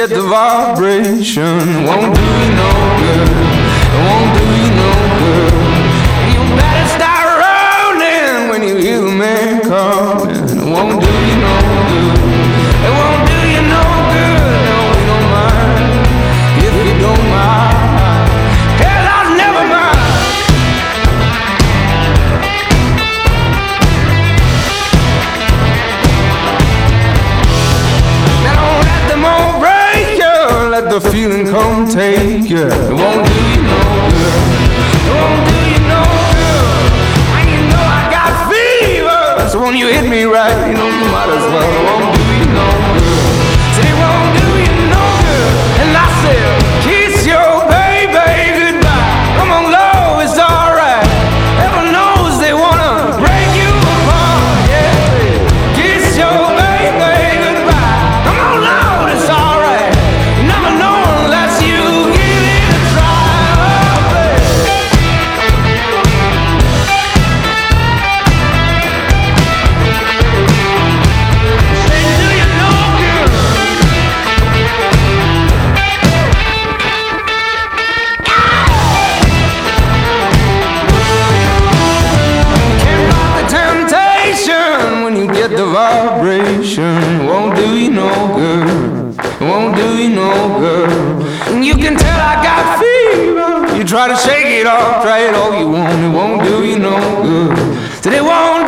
get the vibration, it won't do you no good. It won't do you no good. You better start rolling when you hear the man coming. It won't do you no good. It won't do you no good. No, we don't mind if you don't mind. Hell, I'll never mind. Now don't let them all break you. Let the feeling come take you. It won't do you no good. It won't do you no good. When you know I got fever, so when you hit me right, you know you might as well. It won't do you no good. Say it won't do you no good. And I said, kiss your baby goodbye. Come on, love, it's alright. Heaven knows they wanna break you apart. Yeah, kiss your baby goodbye. Come on, love, it's alright. You never know unless you give it a try. Oh, baby. Say, do you know good? Can't fight the temptation when you get the vibration. It won't do you no good. It won't do you no good. And you can tell I got fever. You try to shake it off, try it all you want. It won't do you no good. Said it won't